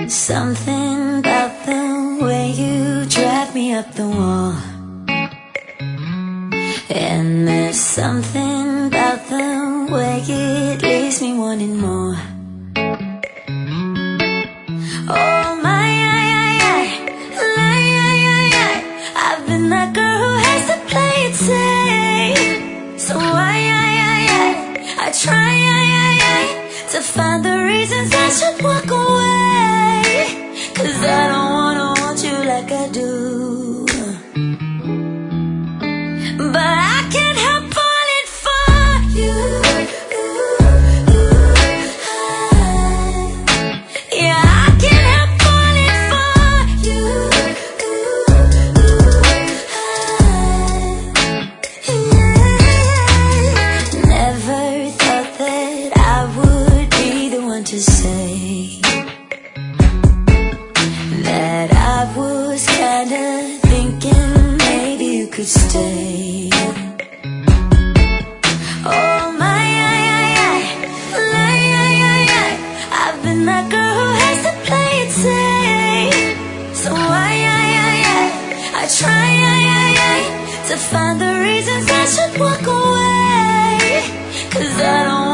Something about the way you drag me up the wall, and there's something about the way it leaves me wanting more. Oh my, I've been that girl who has to play it safe. So I try to find the reasons I should walk away, 'cause I don't wanna want you like I do. But I can't help falling for you. Yeah, I can't help falling for you. Never thought that I would be the one to say that I was kinda thinking maybe you could stay. Oh my, I've been that girl who has to play it safe. So I try to find the reasons I should walk away, 'cause I don't